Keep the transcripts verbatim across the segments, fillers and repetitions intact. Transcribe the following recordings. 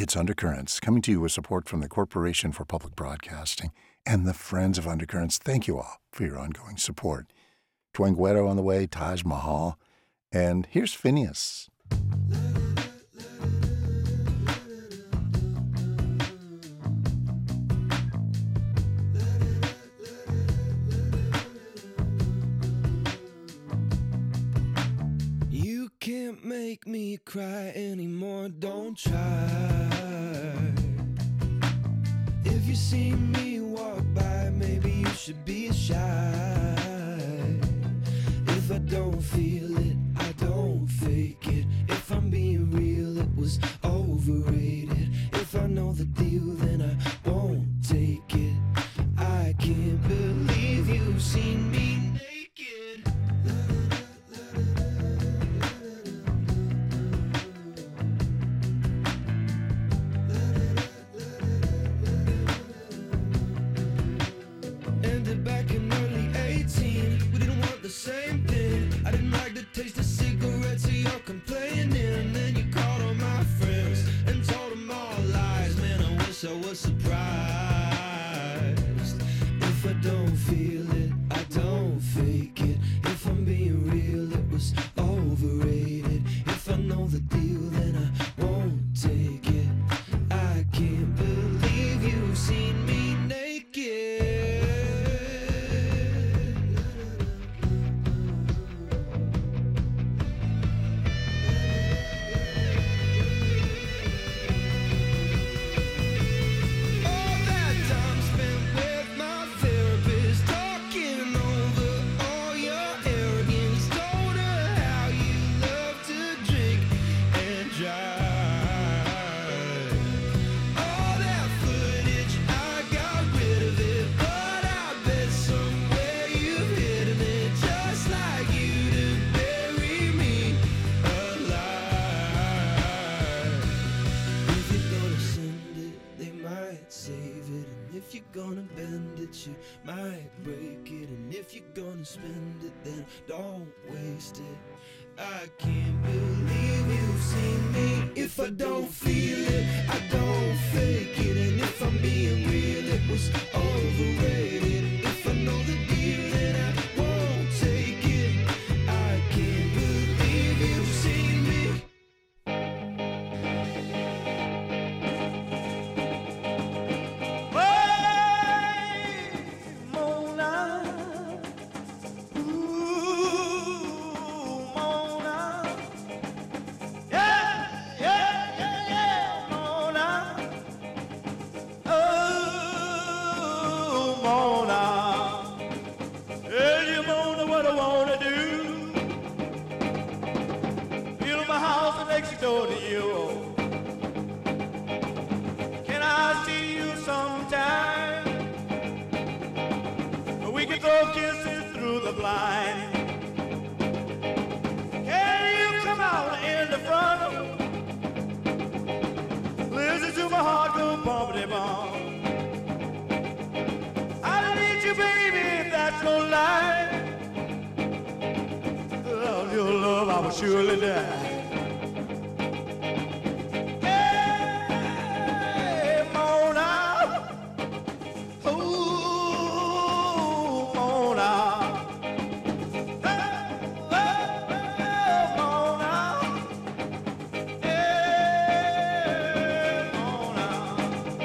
It's Undercurrents, coming to you with support from the Corporation for Public Broadcasting and the Friends of Undercurrents. Thank you all for your ongoing support. Twanguero on the way, Taj Mahal, and here's Phineas. You can't make me cry anymore, don't try. If you see me walk by, maybe you should be shy. If I don't feel it, I don't fake it. If I'm being real, it was overrated. If I know the deal, then I won't take it. I can't believe you've seen me naked. Ended back in early eighteen. We didn't want the same thing. I didn't like the taste of cigarettes, so you're complaining. Then you called all my friends and told them all lies. Man, I wish I was surprised. If I don't feel it, I don't fake it. If I'm being real, it was overrated. If I know the deal, then I won't take it. I can't believe you've seen me naked. All that time spent with my therapist, talking over all your arrogance. Told her how you love to drink and drive. All that footage, I got rid of it, but I bet somewhere you've hidden it, just like you to bury me alive. If you're gonna send it, they might save it, and if you're gonna bend it, you might break it, and if you're gonna spend it, then don't waste it. I can't believe you've seen me. If I don't feel it, I don't fake it, and if I'm being real, it was overrated. If I know the deal, then I won't take it. I can't believe you've seen me. Mona, ooh, Mona, yeah, yeah, yeah, yeah, Mona, oh, Mona, hey, you Mona, what I wanna do, build my house next door to you. Can I see you sometime? We can throw kisses through the blind. Can you come out in the front? Listen to my heart go bumpity bump. I need you, baby, if that's no lie. Without your love, I will surely die. Hey, Mona, ooh, Mona, hey, hey, Mona, hey, Mona.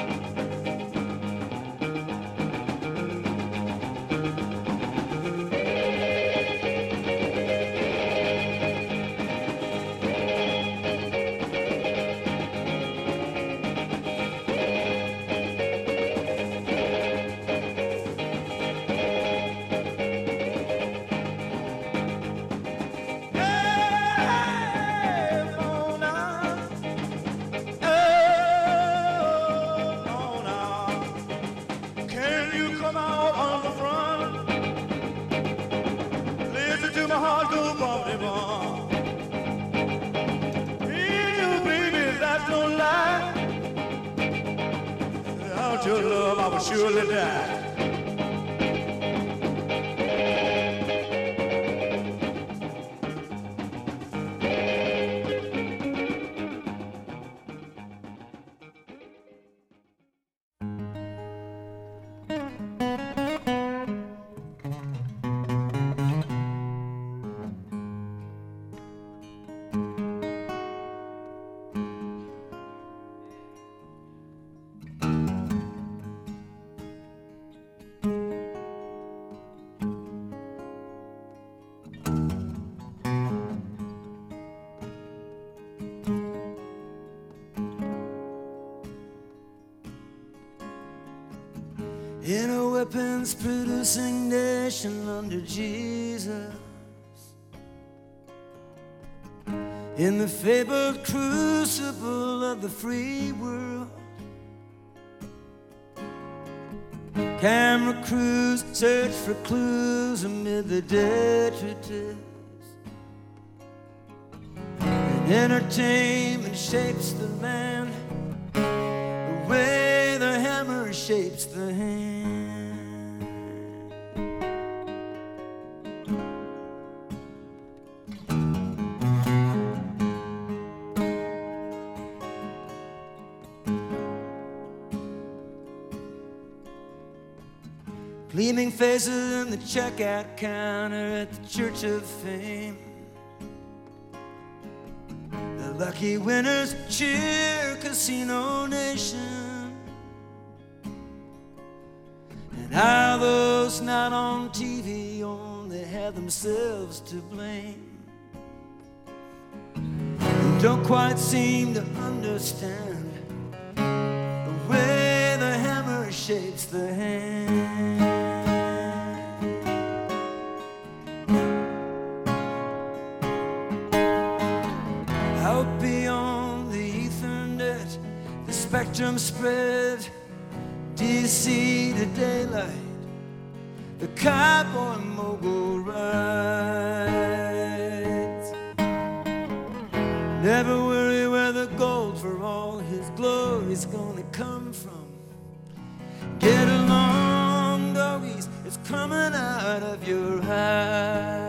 Without your love, I will surely die. in a weapons producing nation under Jesus, in the fabled crucible of the free world. Camera crews search for clues amid the detritus, and entertainment shapes the man the way the hammer shapes the hand. Gleaming faces in the checkout counter at the Church of Fame. The lucky winners cheer Casino Nation, and how those not on T V only have themselves to blame, and don't quite seem to understand the way the hammer shapes the hand. Out beyond the Ethernet, the spectrum spread, D C to daylight, the cowboy mogul rides. Never worry where the gold for all his glory's gonna come from. Get along, doggies, it's coming out of your hides.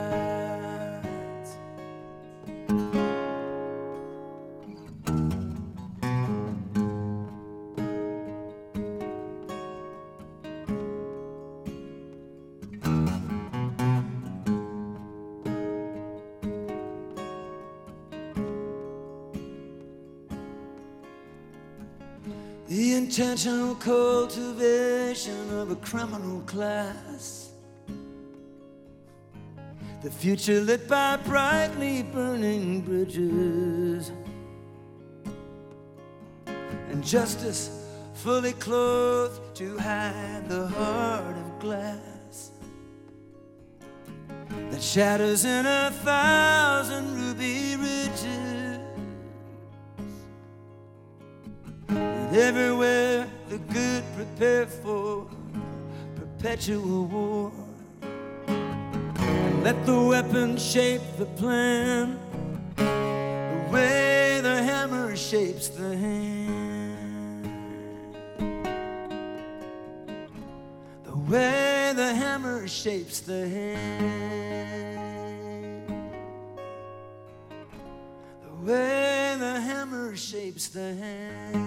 The intentional cultivation of a criminal class, the future lit by brightly burning bridges, and justice fully clothed to hide the heart of glass that shatters in a thousand ruby ridges. Everywhere the good prepare for perpetual war, and let the weapon shape the plan the way the hammer shapes the hand. The way the hammer shapes the hand. The way the hammer shapes the hand.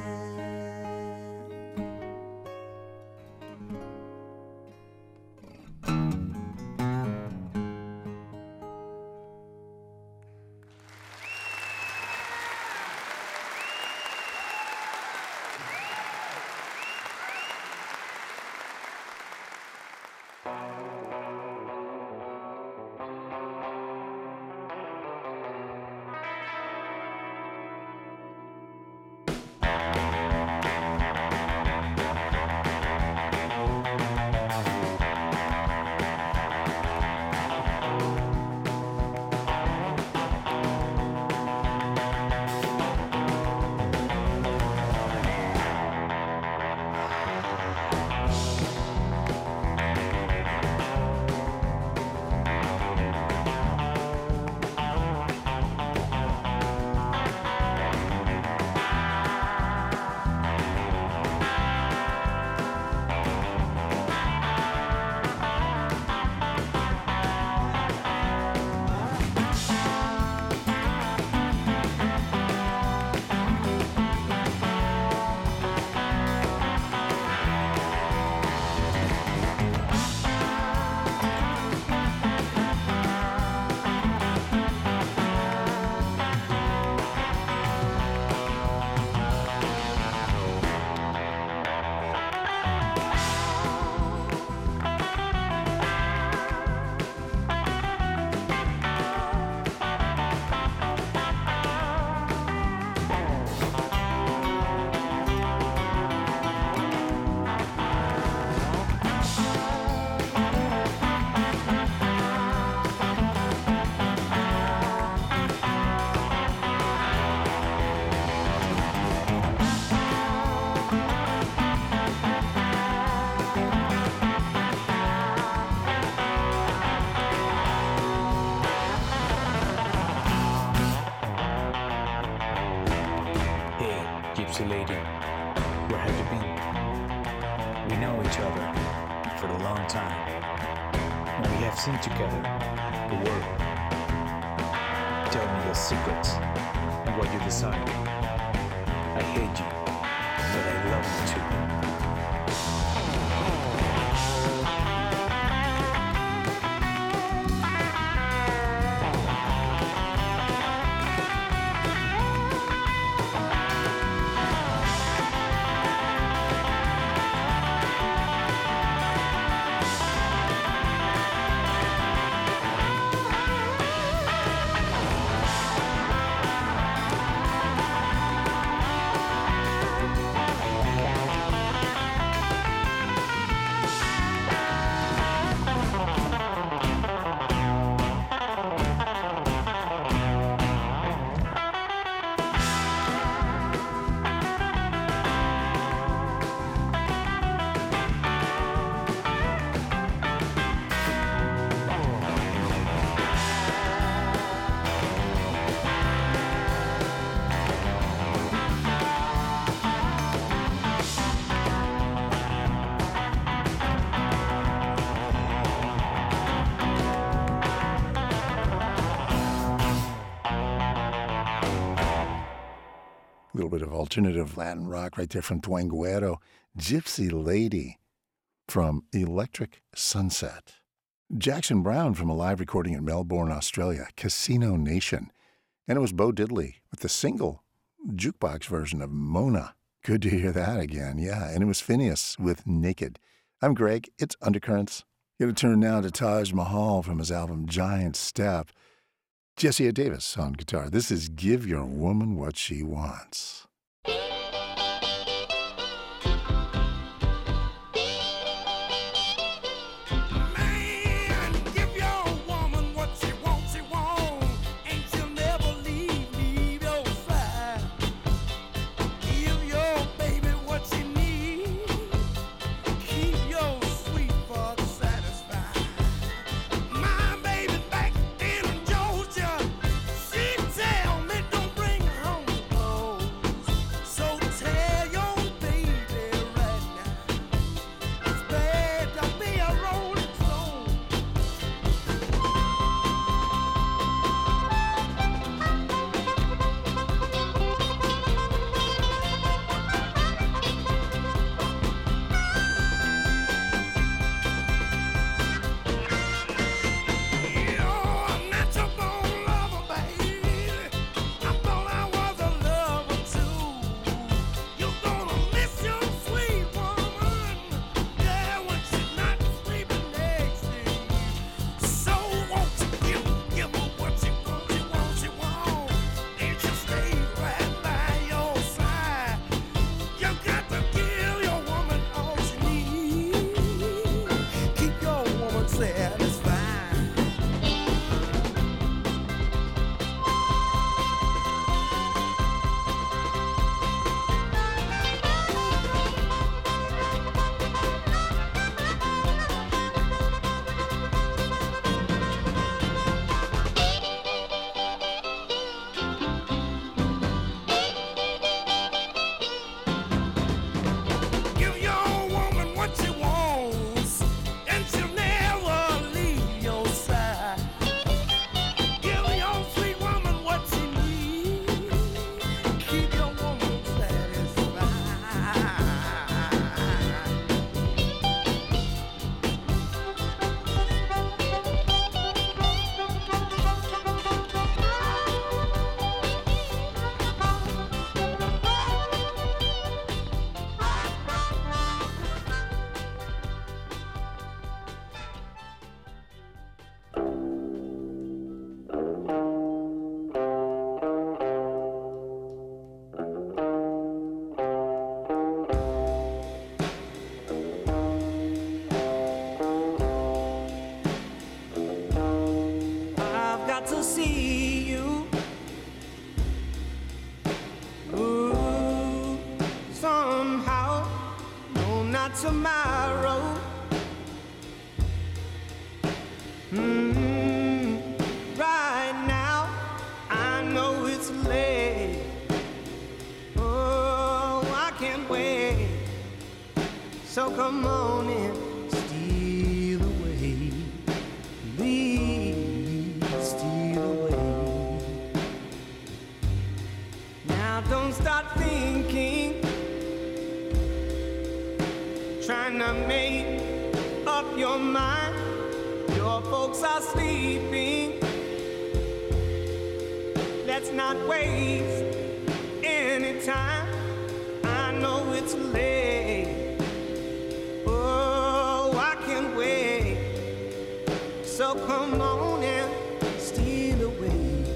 Where have you been? We know each other for a long time, and we have seen together the world. Tell me your secrets and what you decide. I hate you, but I love you too. A little bit of alternative Latin rock right there from Dwayne Guerrero. Gypsy Lady from Electric Sunset. Jackson Browne from a live recording in Melbourne, Australia, Casino Nation. And it was Bo Diddley with the single jukebox version of Mona. Good to hear that again, yeah. And it was Phineas with Naked. I'm Greg. It's Undercurrents. Going to turn now to Taj Mahal from his album Giant Step. Jesse Davis on guitar. This is Give Your Woman What She Wants. Tomorrow, mm, right now, I know it's late. Oh, I can't wait. So come on and steal away, please steal away. Now don't start thinking, trying to make up your mind. Your folks are sleeping. Let's not waste any time. I know it's late. Oh, I can't wait. So come on and steal away.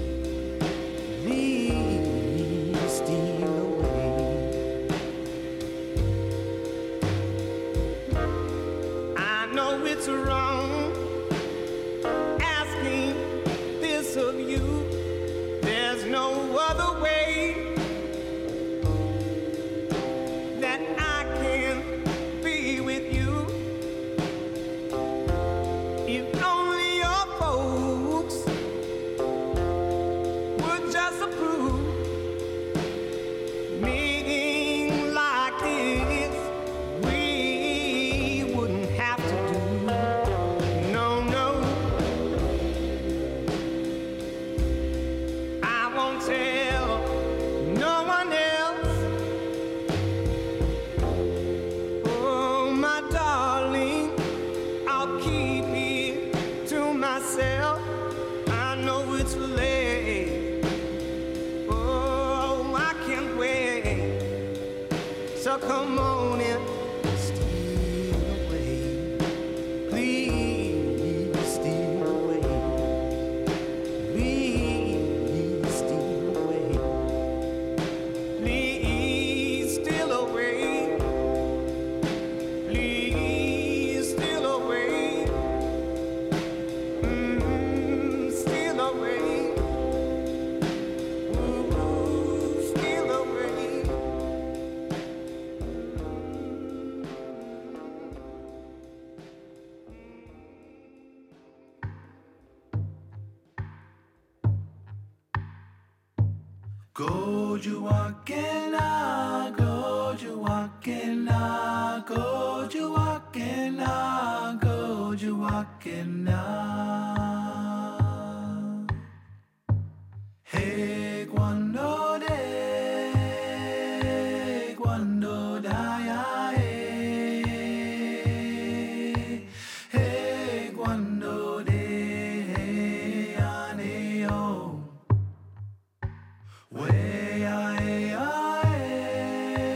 Please steal away. I know it's wrong asking this of you. There's no other way that I can be with you. If only your folks would just approve. Meeting like this, we wouldn't have to do. No, no. I won't tell no one else. Oh, my darling, I'll keep it to myself. I know it's late. Oh, I can't wait. So come on and steal away. Please steal away. Please steal away. Please steal away. Please steal away. Mm, steal away. Ooh, steal away. Go you walking now, go you walking now, go you walking now, go you walking now. Hey, cuando de, cuando da, hey, hey, cuando de, aneo. Way I, I,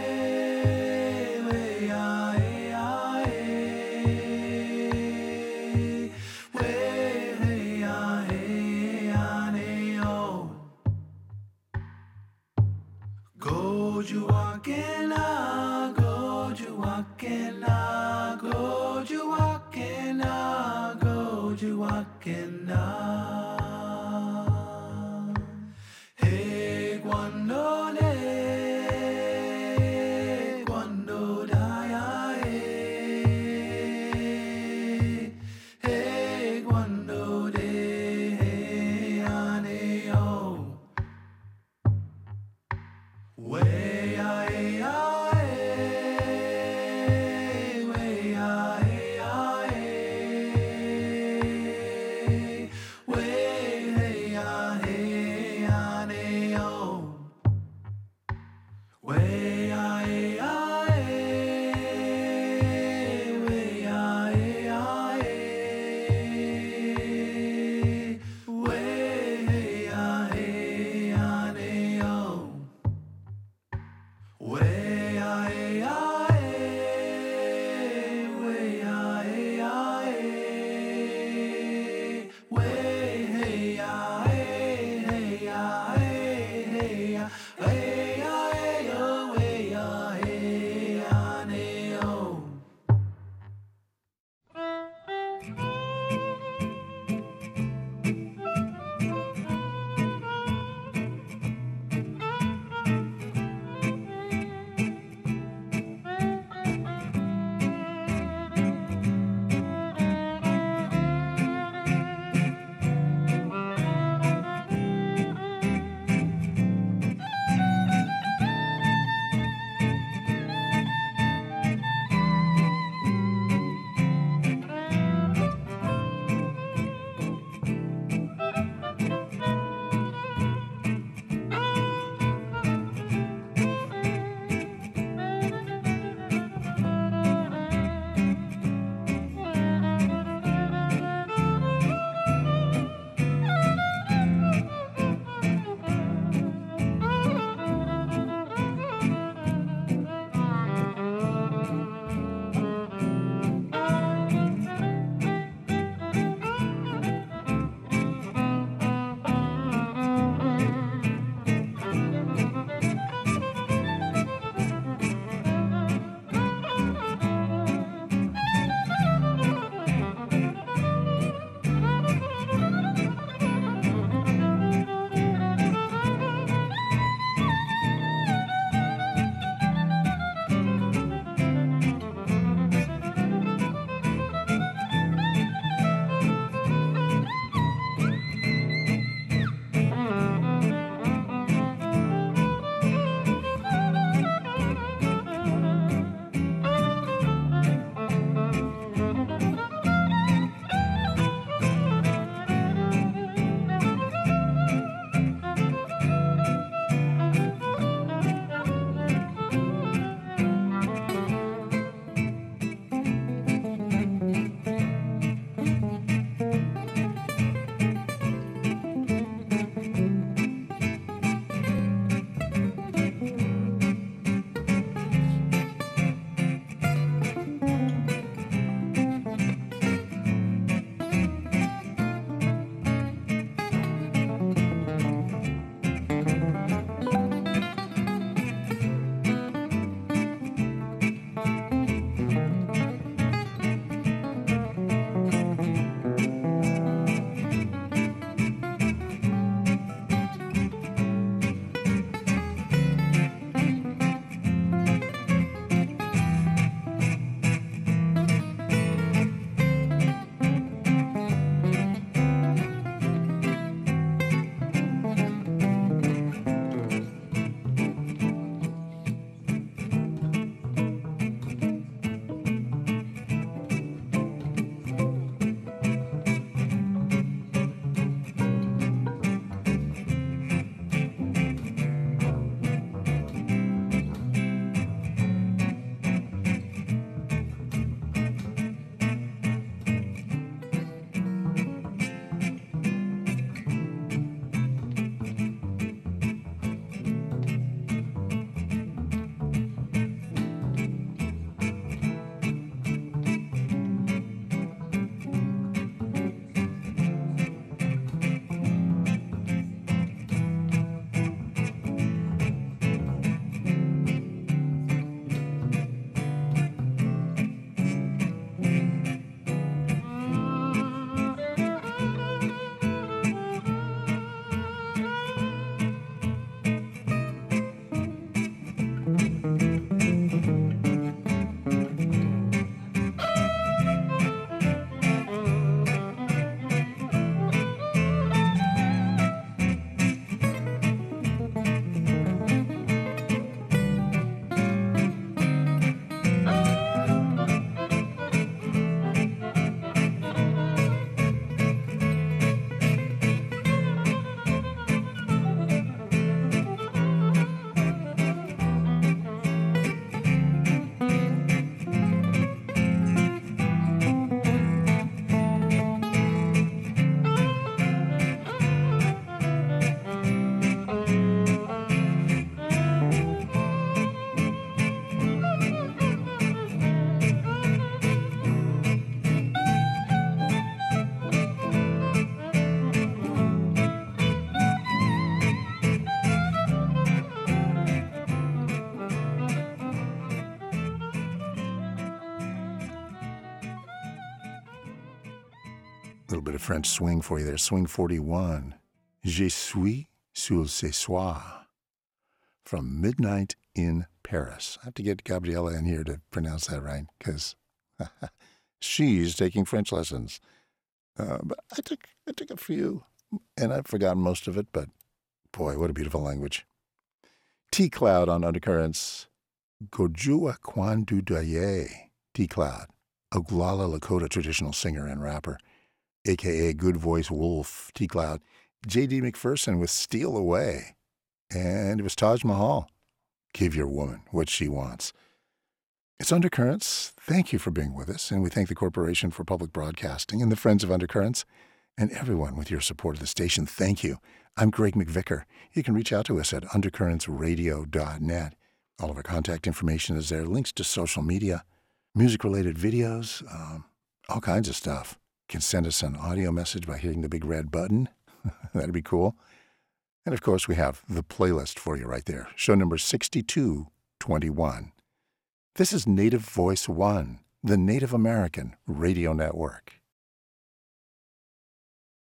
little bit of French swing for you there. Swing forty-one. Je suis sur ce soir. From Midnight in Paris. I have to get Gabriella in here to pronounce that right, because she's taking French lessons. Uh, but I took I took a few, and I've forgotten most of it, but boy, what a beautiful language. T-Cloud on Undercurrents. Gojua Kwandu Daye. T-Cloud, Oglala Lakota traditional singer and rapper, a k a. Good Voice Wolf. T-Cloud. J D McPherson with Steal Away. And it was Taj Mahal. Give your woman what she wants. It's Undercurrents. Thank you for being with us, and we thank the Corporation for Public Broadcasting and the Friends of Undercurrents and everyone with your support of the station. Thank you. I'm Greg McVicker. You can reach out to us at undercurrents radio dot net. All of our contact information is there, links to social media, music-related videos, um, all kinds of stuff. You can send us an audio message by hitting the big red button. That'd be cool. And, of course, we have the playlist for you right there, show number sixty-two twenty-one. This is Native Voice One, the Native American Radio Network.